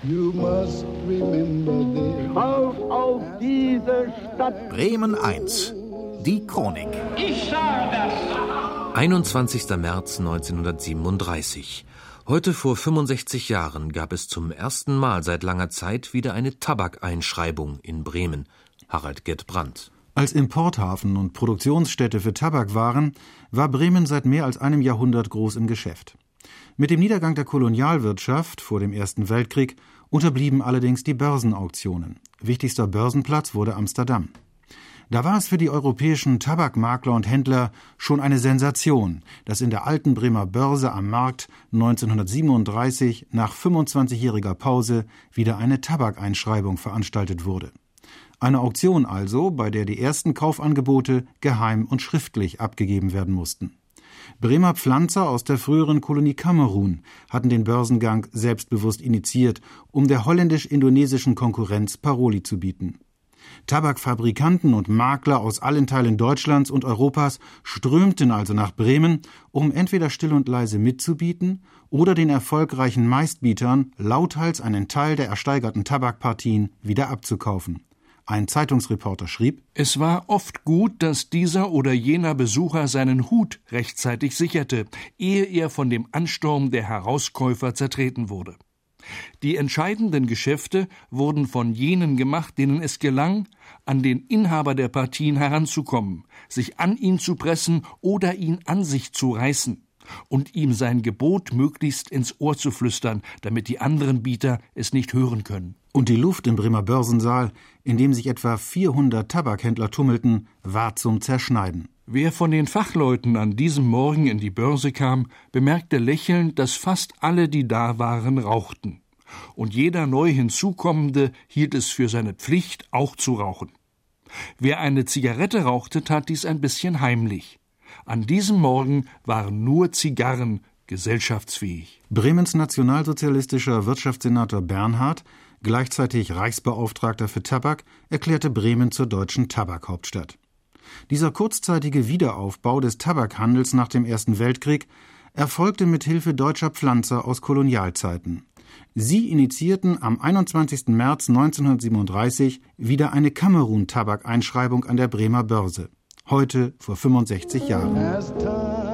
Schaut auf diese Stadt. Bremen 1. Die Chronik. Ich sage das. 21. März 1937. Heute vor 65 Jahren gab es zum ersten Mal seit langer Zeit wieder eine Tabakeinschreibung in Bremen. Harald Gerd Brandt. Als Importhafen und Produktionsstätte für Tabakwaren war Bremen seit mehr als einem Jahrhundert groß im Geschäft. Mit dem Niedergang der Kolonialwirtschaft vor dem Ersten Weltkrieg unterblieben allerdings die Börsenauktionen. Wichtigster Börsenplatz wurde Amsterdam. Da war es für die europäischen Tabakmakler und Händler schon eine Sensation, dass in der alten Bremer Börse am Markt 1937 nach 25-jähriger Pause wieder eine Tabakeinschreibung veranstaltet wurde. Eine Auktion also, bei der die ersten Kaufangebote geheim und schriftlich abgegeben werden mussten. Bremer Pflanzer aus der früheren Kolonie Kamerun hatten den Börsengang selbstbewusst initiiert, um der holländisch-indonesischen Konkurrenz Paroli zu bieten. Tabakfabrikanten und Makler aus allen Teilen Deutschlands und Europas strömten also nach Bremen, um entweder still und leise mitzubieten oder den erfolgreichen Meistbietern lauthals einen Teil der ersteigerten Tabakpartien wieder abzukaufen. Ein Zeitungsreporter schrieb: Es war oft gut, dass dieser oder jener Besucher seinen Hut rechtzeitig sicherte, ehe er von dem Ansturm der Herauskäufer zertreten wurde. Die entscheidenden Geschäfte wurden von jenen gemacht, denen es gelang, an den Inhaber der Partien heranzukommen, sich an ihn zu pressen oder ihn an sich zu reißen und ihm sein Gebot möglichst ins Ohr zu flüstern, damit die anderen Bieter es nicht hören können. Und die Luft im Bremer Börsensaal, in dem sich etwa 400 Tabakhändler tummelten, war zum Zerschneiden. Wer von den Fachleuten an diesem Morgen in die Börse kam, bemerkte lächelnd, dass fast alle, die da waren, rauchten. Und jeder neu Hinzukommende hielt es für seine Pflicht, auch zu rauchen. Wer eine Zigarette rauchte, tat dies ein bisschen heimlich. An diesem Morgen waren nur Zigarren gesellschaftsfähig. Bremens nationalsozialistischer Wirtschaftssenator Bernhard, gleichzeitig Reichsbeauftragter für Tabak, erklärte Bremen zur deutschen Tabakhauptstadt. Dieser kurzzeitige Wiederaufbau des Tabakhandels nach dem Ersten Weltkrieg erfolgte mit Hilfe deutscher Pflanzer aus Kolonialzeiten. Sie initiierten am 21. März 1937 wieder eine Kamerun-Tabakeinschreibung an der Bremer Börse. Heute vor 65 Jahren.